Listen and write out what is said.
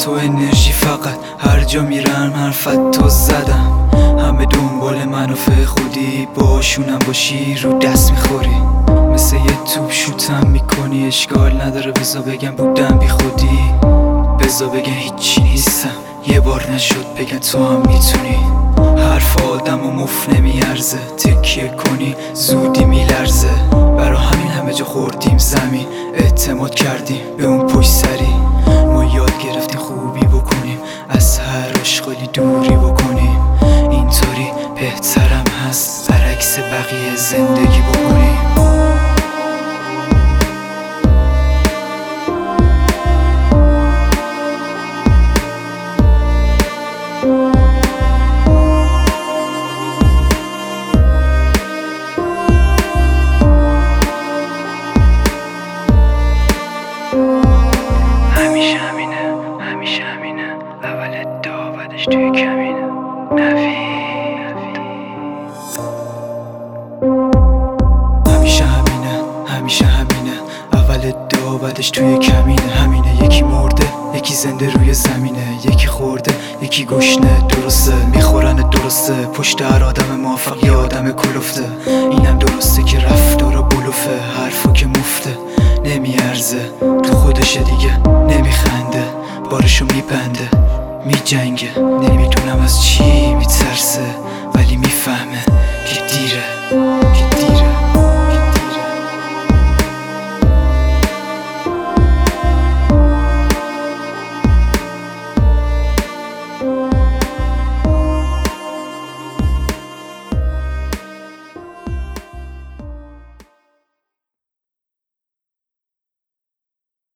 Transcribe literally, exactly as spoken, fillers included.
تو انرژی فقط هر جا میرم حرفت تو زدم. همه دنبال منافع خودی، باشونم باشی رو دست میخوری. مثل یه توپ شوتم میکنی، اشکال نداره بزا بگم بودم بی خودی. بزا بگم هیچی نیستم، یه بار نشد بگن تو هم میتونی. حرف آدم و مف نمیارزه، تکیه کنی زودی میلرزه. برا همین همه جا خوردیم زمین، اعتماد کردیم به اون پشت سری. ما یاد گرفتیم خوبی بکنیم، از هر اشغالی دوری بکنیم. اینطوری بهترم هست برعکس بقیه زندگی بکنیم. همیشه همینه، همیشه همینه، اول ادعا بعدش توی کمینه. نوید همیشه همینه، همیشه همینه، اول ادعا بعدش توی کمینه. همینه، یکی مرده یکی زنده روی زمینه، یکی خورده یکی گشنه. درسته میخورن، درسته پشت هر آدم موفق یه آدم کلفته. اینم درسته که رفتار